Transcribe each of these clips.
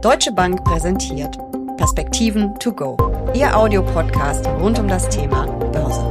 Deutsche Bank präsentiert Perspektiven to go, Ihr Audiopodcast rund um das Thema Börse.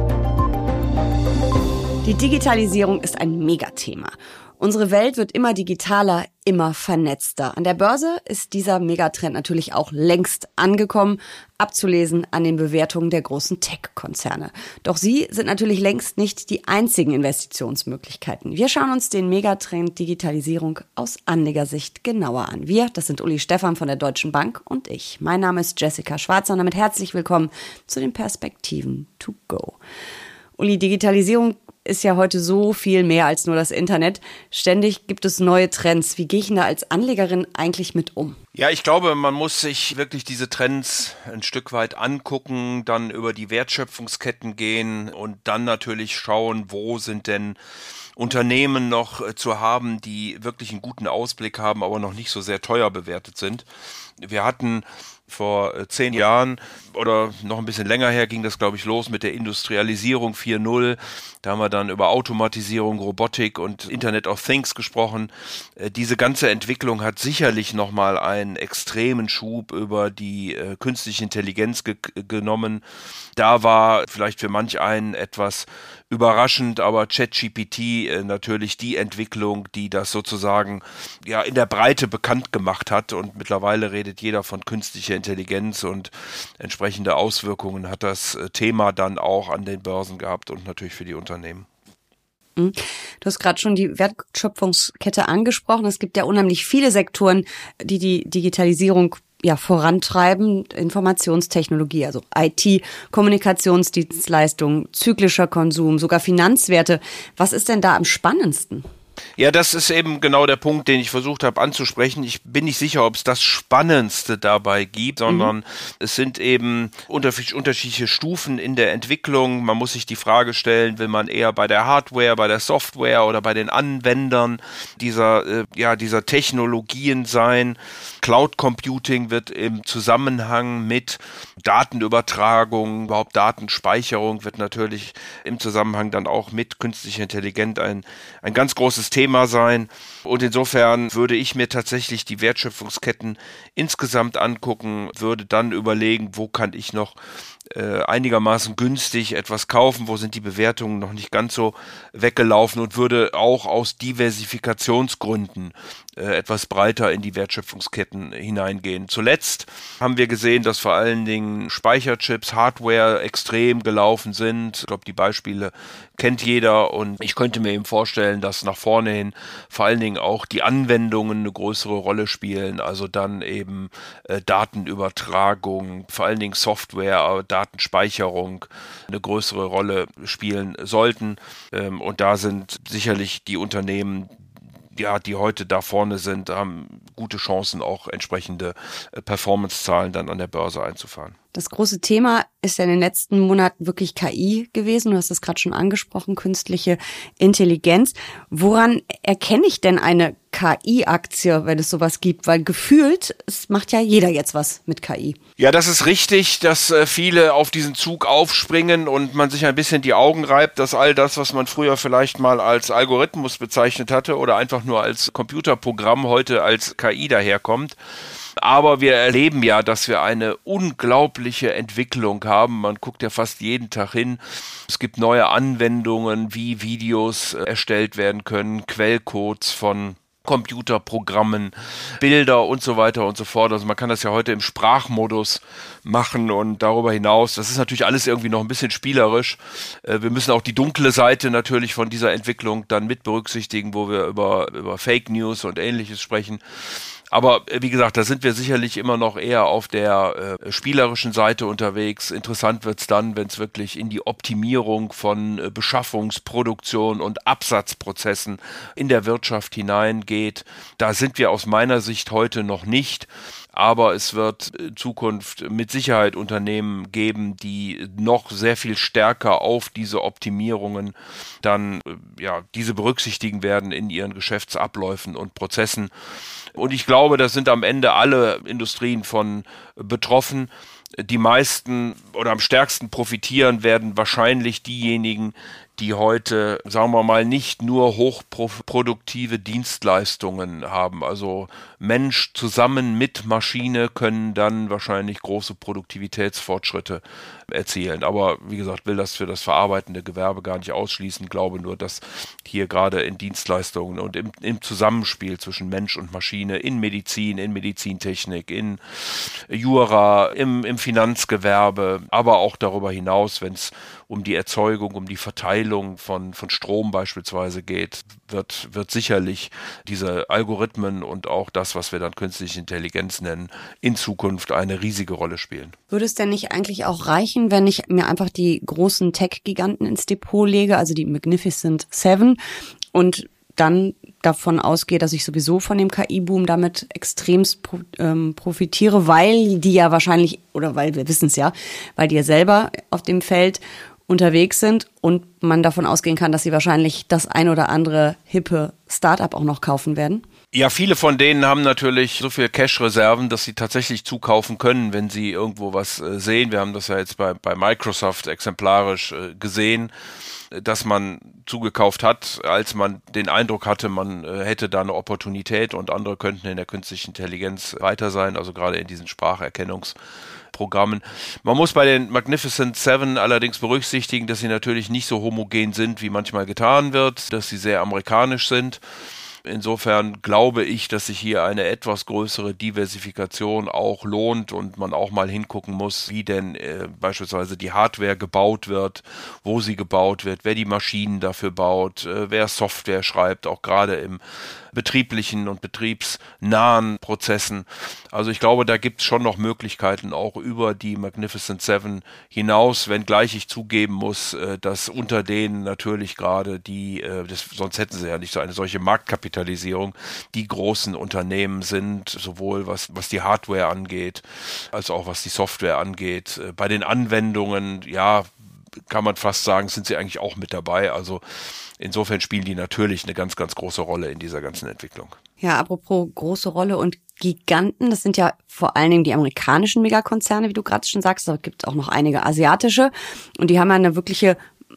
Die Digitalisierung ist ein Megathema. Unsere Welt wird immer digitaler, immer vernetzter. An der Börse ist dieser Megatrend natürlich auch längst angekommen, abzulesen an den Bewertungen der großen Tech-Konzerne. Doch sie sind natürlich längst nicht die einzigen Investitionsmöglichkeiten. Wir schauen uns den Megatrend Digitalisierung aus Anlegersicht genauer an. Wir, das sind Uli Stephan von der Deutschen Bank und ich. Mein Name ist Jessica Schwarzer und damit herzlich willkommen zu den Perspektiven to go. Uli, Digitalisierung ist ja heute so viel mehr als nur das Internet. Ständig gibt es neue Trends. Wie gehe ich denn da als Anlegerin eigentlich mit um? Ja, ich glaube, man muss sich wirklich diese Trends ein Stück weit angucken, dann über die Wertschöpfungsketten gehen und dann natürlich schauen, wo sind denn Unternehmen noch zu haben, die wirklich einen guten Ausblick haben, aber noch nicht so sehr teuer bewertet sind. Wir hatten vor 10 Jahren oder noch ein bisschen länger her ging das, glaube ich, los mit der Industrialisierung 4.0. Da haben wir dann über Automatisierung, Robotik und Internet of Things gesprochen. Diese ganze Entwicklung hat sicherlich nochmal einen extremen Schub über die künstliche Intelligenz genommen. Da war vielleicht für manch einen etwas überraschend, aber ChatGPT natürlich die Entwicklung, die das sozusagen ja in der Breite bekannt gemacht hat, und mittlerweile redet jeder von künstlicher Intelligenz und entsprechende Auswirkungen hat das Thema dann auch an den Börsen gehabt und natürlich für die Unternehmen. Du hast gerade schon die Wertschöpfungskette angesprochen. Es gibt ja unheimlich viele Sektoren, die die Digitalisierung vorantreiben. Informationstechnologie, also IT, Kommunikationsdienstleistungen, zyklischer Konsum, sogar Finanzwerte. Was ist denn da am spannendsten? Ja, das ist eben genau der Punkt, den ich versucht habe anzusprechen. Ich bin nicht sicher, ob es das Spannendste dabei gibt, sondern es sind eben unterschiedliche Stufen in der Entwicklung. Man muss sich die Frage stellen, will man eher bei der Hardware, bei der Software oder bei den Anwendern dieser Technologien sein. Cloud Computing wird im Zusammenhang mit Datenübertragung, überhaupt Datenspeicherung wird natürlich im Zusammenhang dann auch mit künstlicher Intelligenz ein ganz großes Thema sein. Und insofern würde ich mir tatsächlich die Wertschöpfungsketten insgesamt angucken, würde dann überlegen, wo kann ich noch einigermaßen günstig etwas kaufen, wo sind die Bewertungen noch nicht ganz so weggelaufen, und würde auch aus Diversifikationsgründen etwas breiter in die Wertschöpfungsketten hineingehen. Zuletzt haben wir gesehen, dass vor allen Dingen Speicherchips, Hardware extrem gelaufen sind. Ich glaube, die Beispiele kennt jeder, und ich könnte mir eben vorstellen, dass nach vorne hin vor allen Dingen auch die Anwendungen eine größere Rolle spielen, also dann eben Datenübertragung, vor allen Dingen Software, Datenspeicherung eine größere Rolle spielen sollten. Und da sind sicherlich die Unternehmen, die heute da vorne sind, haben gute Chancen, auch entsprechende Performance-Zahlen dann an der Börse einzufahren. Das große Thema ist ja in den letzten Monaten wirklich KI gewesen. Du hast es gerade schon angesprochen, künstliche Intelligenz. Woran erkenne ich denn eine KI-Aktie, wenn es sowas gibt? Weil gefühlt, es macht ja jeder jetzt was mit KI. Ja, das ist richtig, dass viele auf diesen Zug aufspringen und man sich ein bisschen die Augen reibt, dass all das, was man früher vielleicht mal als Algorithmus bezeichnet hatte oder einfach nur als Computerprogramm, heute als KI daherkommt. Aber wir erleben ja, dass wir eine unglaubliche Entwicklung haben. Man guckt ja fast jeden Tag hin. Es gibt neue Anwendungen, wie Videos erstellt werden können, Quellcodes von Computerprogrammen, Bilder und so weiter und so fort. Also man kann das ja heute im Sprachmodus machen, und darüber hinaus, das ist natürlich alles irgendwie noch ein bisschen spielerisch. Wir müssen auch die dunkle Seite natürlich von dieser Entwicklung dann mit berücksichtigen, wo wir über Fake News und Ähnliches sprechen. Aber wie gesagt, da sind wir sicherlich immer noch eher auf der spielerischen Seite unterwegs. Interessant wird's dann, wenn es wirklich in die Optimierung von Beschaffungsproduktion und Absatzprozessen in der Wirtschaft hineingeht. Da sind wir aus meiner Sicht heute noch nicht. Aber es wird in Zukunft mit Sicherheit Unternehmen geben, die noch sehr viel stärker auf diese Optimierungen dann diese berücksichtigen werden in ihren Geschäftsabläufen und Prozessen. Und ich glaube, da sind am Ende alle Industrien von betroffen. Die meisten oder am stärksten profitieren werden wahrscheinlich diejenigen, die heute, sagen wir mal, nicht nur hochproduktive Dienstleistungen haben. Also Mensch zusammen mit Maschine können dann wahrscheinlich große Produktivitätsfortschritte erzielen. Aber wie gesagt, will das für das verarbeitende Gewerbe gar nicht ausschließen. Glaube nur, dass hier gerade in Dienstleistungen und im Zusammenspiel zwischen Mensch und Maschine, in Medizin, in Medizintechnik, in Jura, im Finanzgewerbe, aber auch darüber hinaus, wenn es um die Erzeugung, um die Verteilung von Strom beispielsweise geht, wird sicherlich diese Algorithmen und auch das, was wir dann künstliche Intelligenz nennen, in Zukunft eine riesige Rolle spielen. Würde es denn nicht eigentlich auch reichen, wenn ich mir einfach die großen Tech-Giganten ins Depot lege, also die Magnificent Seven, und dann davon ausgehe, dass ich sowieso von dem KI-Boom damit extremst profitiere, weil die ja wahrscheinlich, oder weil wir wissen es ja, weil die ja selber auf dem Feld unterwegs sind und man davon ausgehen kann, dass sie wahrscheinlich das ein oder andere hippe Startup auch noch kaufen werden? Ja, viele von denen haben natürlich so viel Cash-Reserven, dass sie tatsächlich zukaufen können, wenn sie irgendwo was sehen. Wir haben das ja jetzt bei Microsoft exemplarisch gesehen, dass man zugekauft hat, als man den Eindruck hatte, man hätte da eine Opportunität und andere könnten in der künstlichen Intelligenz weiter sein, also gerade in diesen Spracherkennungsprogrammen. Man muss bei den Magnificent Seven allerdings berücksichtigen, dass sie natürlich nicht so homogen sind, wie manchmal getan wird, dass sie sehr amerikanisch sind. Insofern glaube ich, dass sich hier eine etwas größere Diversifikation auch lohnt und man auch mal hingucken muss, wie denn beispielsweise die Hardware gebaut wird, wo sie gebaut wird, wer die Maschinen dafür baut, wer Software schreibt, auch gerade im betrieblichen und betriebsnahen Prozessen. Also ich glaube, da gibt es schon noch Möglichkeiten auch über die Magnificent Seven hinaus, wenngleich ich zugeben muss, dass unter denen natürlich gerade sonst hätten sie ja nicht so eine solche Marktkapitalisierung, die großen Unternehmen sind, sowohl was die Hardware angeht, als auch was die Software angeht. Bei den Anwendungen, ja, kann man fast sagen, sind sie eigentlich auch mit dabei. Also insofern spielen die natürlich eine ganz, ganz große Rolle in dieser ganzen Entwicklung. Ja, apropos große Rolle und Giganten, das sind ja vor allen Dingen die amerikanischen Megakonzerne, wie du gerade schon sagst, aber es gibt auch noch einige asiatische und die haben ja eine wirkliche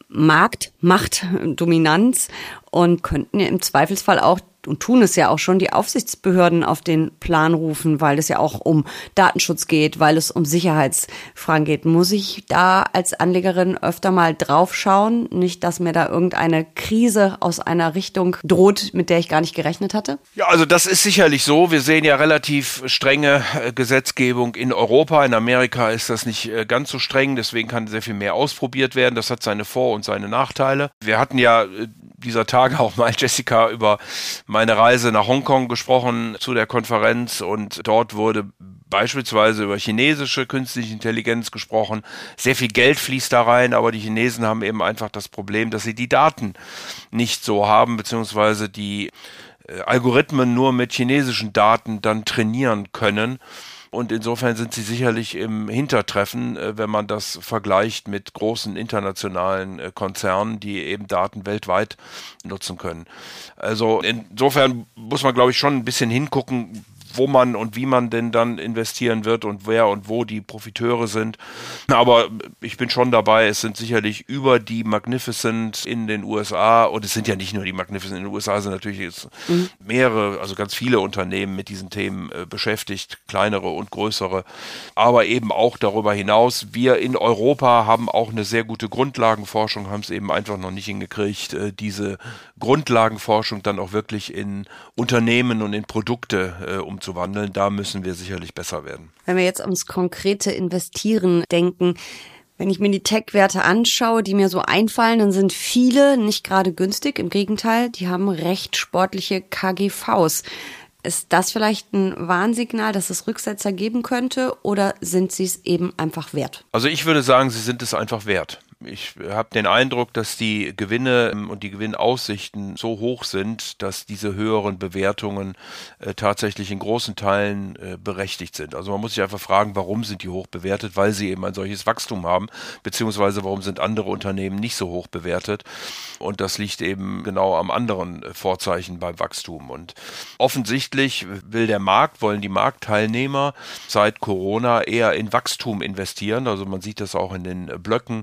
Machtdominanz und könnten ja im Zweifelsfall auch, und tun es ja auch schon, die Aufsichtsbehörden auf den Plan rufen, weil es ja auch um Datenschutz geht, weil es um Sicherheitsfragen geht. Muss ich da als Anlegerin öfter mal drauf schauen? Nicht, dass mir da irgendeine Krise aus einer Richtung droht, mit der ich gar nicht gerechnet hatte? Ja, also das ist sicherlich so. Wir sehen ja relativ strenge Gesetzgebung in Europa. In Amerika ist das nicht ganz so streng, deswegen kann sehr viel mehr ausprobiert werden. Das hat seine Vor- und seine Nachteile. Wir hatten ja dieser Tage auch mal, Jessica, über meine Reise nach Hongkong gesprochen zu der Konferenz und dort wurde beispielsweise über chinesische künstliche Intelligenz gesprochen. Sehr viel Geld fließt da rein, aber die Chinesen haben eben einfach das Problem, dass sie die Daten nicht so haben, beziehungsweise die Algorithmen nur mit chinesischen Daten dann trainieren können. Und insofern sind sie sicherlich im Hintertreffen, wenn man das vergleicht mit großen internationalen Konzernen, die eben Daten weltweit nutzen können. Also insofern muss man, glaube ich, schon ein bisschen hingucken, wo man und wie man denn dann investieren wird und wer und wo die Profiteure sind. Aber ich bin schon dabei, es sind sicherlich über die Magnificent in den USA, und es sind ja nicht nur die Magnificent in den USA, sind natürlich jetzt mehrere, also ganz viele Unternehmen mit diesen Themen beschäftigt, kleinere und größere, aber eben auch darüber hinaus. Wir in Europa haben auch eine sehr gute Grundlagenforschung, haben es eben einfach noch nicht hingekriegt, diese Grundlagenforschung dann auch wirklich in Unternehmen und in Produkte umzuwandeln. Da müssen wir sicherlich besser werden. Wenn wir jetzt ums konkrete Investieren denken, wenn ich mir die Tech-Werte anschaue, die mir so einfallen, dann sind viele nicht gerade günstig. Im Gegenteil, die haben recht sportliche KGVs. Ist das vielleicht ein Warnsignal, dass es Rücksetzer geben könnte, oder sind sie es eben einfach wert? Also ich würde sagen, sie sind es einfach wert. Ich habe den Eindruck, dass die Gewinne und die Gewinnaussichten so hoch sind, dass diese höheren Bewertungen tatsächlich in großen Teilen berechtigt sind. Also man muss sich einfach fragen, warum sind die hoch bewertet? Weil sie eben ein solches Wachstum haben, beziehungsweise warum sind andere Unternehmen nicht so hoch bewertet? Und das liegt eben genau am anderen Vorzeichen beim Wachstum. Und offensichtlich wollen die Marktteilnehmer seit Corona eher in Wachstum investieren. Also man sieht das auch in den Blöcken. Die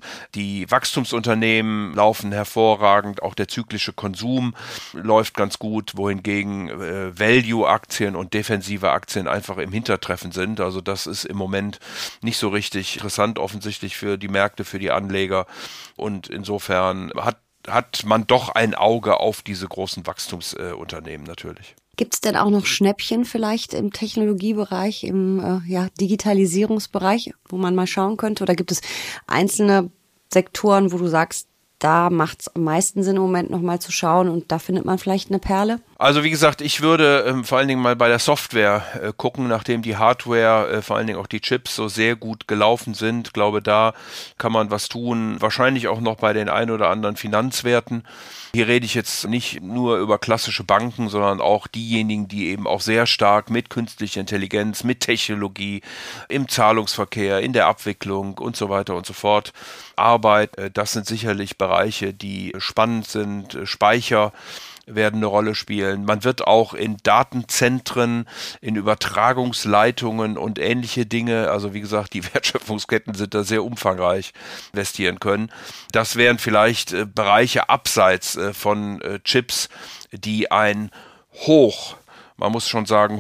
Die Wachstumsunternehmen laufen hervorragend, auch der zyklische Konsum läuft ganz gut, wohingegen Value-Aktien und defensive Aktien einfach im Hintertreffen sind. Also das ist im Moment nicht so richtig interessant offensichtlich für die Märkte, für die Anleger. Und insofern hat man doch ein Auge auf diese großen Wachstumsunternehmen natürlich. Gibt es denn auch noch Schnäppchen vielleicht im Technologiebereich, im Digitalisierungsbereich, wo man mal schauen könnte? Oder gibt es einzelne Sektoren, wo du sagst, da macht es am meisten Sinn im Moment nochmal zu schauen und da findet man vielleicht eine Perle? Also wie gesagt, ich würde vor allen Dingen mal bei der Software gucken, nachdem die Hardware, vor allen Dingen auch die Chips so sehr gut gelaufen sind. Ich glaube, da kann man was tun. Wahrscheinlich auch noch bei den ein oder anderen Finanzwerten. Hier rede ich jetzt nicht nur über klassische Banken, sondern auch diejenigen, die eben auch sehr stark mit künstlicher Intelligenz, mit Technologie, im Zahlungsverkehr, in der Abwicklung und so weiter und so fort arbeiten. Das sind sicherlich Bereiche, die spannend sind. Speicher werden eine Rolle spielen. Man wird auch in Datenzentren, in Übertragungsleitungen und ähnliche Dinge, also wie gesagt, die Wertschöpfungsketten sind da sehr umfangreich, investieren können. Das wären vielleicht Bereiche abseits von Chips, die ein man muss schon sagen,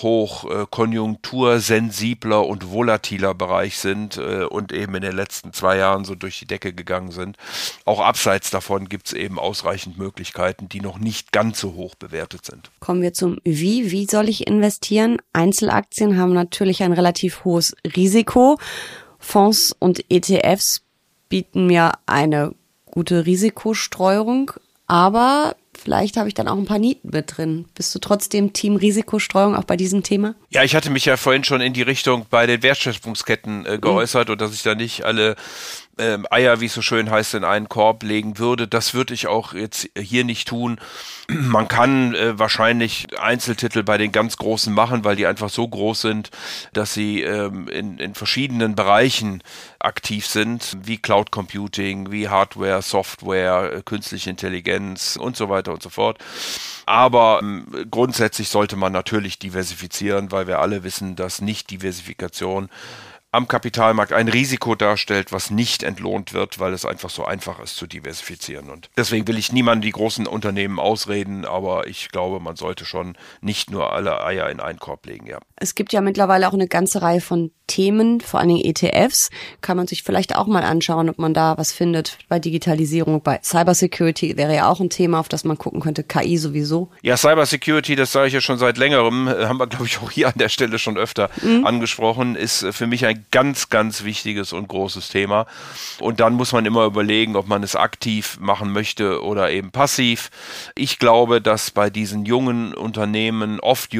konjunktursensibler und volatiler Bereich sind und eben in den letzten 2 Jahren so durch die Decke gegangen sind. Auch abseits davon gibt es eben ausreichend Möglichkeiten, die noch nicht ganz so hoch bewertet sind. Kommen wir zum Wie. Wie soll ich investieren? Einzelaktien haben natürlich ein relativ hohes Risiko. Fonds und ETFs bieten mir eine gute Risikostreuung, aber vielleicht habe ich dann auch ein paar Nieten mit drin. Bist du trotzdem Team Risikostreuung auch bei diesem Thema? Ja, ich hatte mich ja vorhin schon in die Richtung bei den Wertschöpfungsketten geäußert und dass ich da nicht alle Eier, wie es so schön heißt, in einen Korb legen würde. Das würde ich auch jetzt hier nicht tun. Man kann wahrscheinlich Einzeltitel bei den ganz Großen machen, weil die einfach so groß sind, dass sie in verschiedenen Bereichen aktiv sind, wie Cloud Computing, wie Hardware, Software, künstliche Intelligenz und so weiter und so fort. Aber grundsätzlich sollte man natürlich diversifizieren, weil wir alle wissen, dass Nicht-Diversifikation am Kapitalmarkt ein Risiko darstellt, was nicht entlohnt wird, weil es einfach so einfach ist zu diversifizieren. Und deswegen will ich niemandem die großen Unternehmen ausreden, aber ich glaube, man sollte schon nicht nur alle Eier in einen Korb legen, ja. Es gibt ja mittlerweile auch eine ganze Reihe von Themen, vor allen Dingen ETFs. Kann man sich vielleicht auch mal anschauen, ob man da was findet bei Digitalisierung, bei Cybersecurity wäre ja auch ein Thema, auf das man gucken könnte, KI sowieso. Ja, Cybersecurity, das sage ich ja schon seit längerem, haben wir, glaube ich, auch hier an der Stelle schon öfter angesprochen, ist für mich ein ganz, ganz wichtiges und großes Thema. Und dann muss man immer überlegen, ob man es aktiv machen möchte oder eben passiv. Ich glaube, dass bei diesen jungen Unternehmen,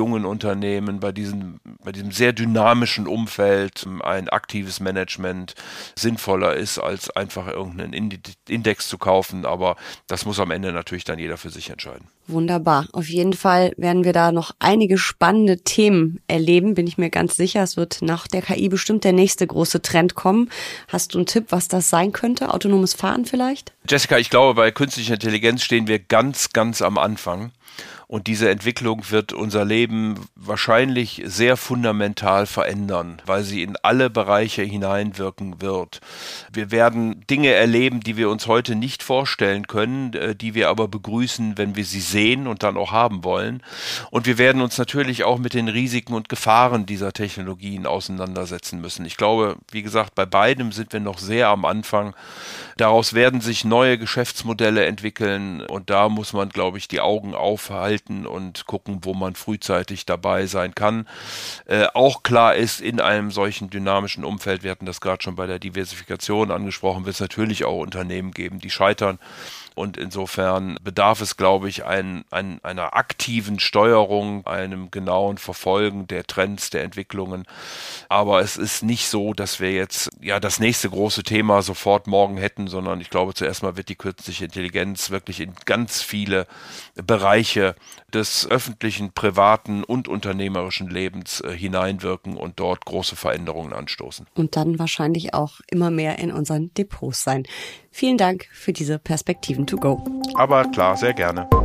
bei diesem sehr dynamischen Umfeld ein aktives Management sinnvoller ist, als einfach irgendeinen Index zu kaufen. Aber das muss am Ende natürlich dann jeder für sich entscheiden. Wunderbar. Auf jeden Fall werden wir da noch einige spannende Themen erleben, bin ich mir ganz sicher. Es wird nach der KI bestimmt der nächste große Trend kommen. Hast du einen Tipp, was das sein könnte? Autonomes Fahren vielleicht? Jessica, ich glaube, bei künstlicher Intelligenz stehen wir ganz, ganz am Anfang. Und diese Entwicklung wird unser Leben wahrscheinlich sehr fundamental verändern, weil sie in alle Bereiche hineinwirken wird. Wir werden Dinge erleben, die wir uns heute nicht vorstellen können, die wir aber begrüßen, wenn wir sie sehen und dann auch haben wollen. Und wir werden uns natürlich auch mit den Risiken und Gefahren dieser Technologien auseinandersetzen müssen. Ich glaube, wie gesagt, bei beidem sind wir noch sehr am Anfang. Daraus werden sich neue Geschäftsmodelle entwickeln und da muss man, glaube ich, die Augen aufhalten und gucken, wo man frühzeitig dabei sein kann. Auch klar ist, in einem solchen dynamischen Umfeld, wir hatten das gerade schon bei der Diversifikation angesprochen, wird es natürlich auch Unternehmen geben, die scheitern. Und insofern bedarf es, glaube ich, einer aktiven Steuerung, einem genauen Verfolgen der Trends, der Entwicklungen. Aber es ist nicht so, dass wir jetzt das nächste große Thema sofort morgen hätten, sondern ich glaube, zuerst mal wird die künstliche Intelligenz wirklich in ganz viele Bereiche des öffentlichen, privaten und unternehmerischen Lebens hineinwirken und dort große Veränderungen anstoßen. Und dann wahrscheinlich auch immer mehr in unseren Depots sein. Vielen Dank für diese Perspektiven to go. Aber klar, sehr gerne.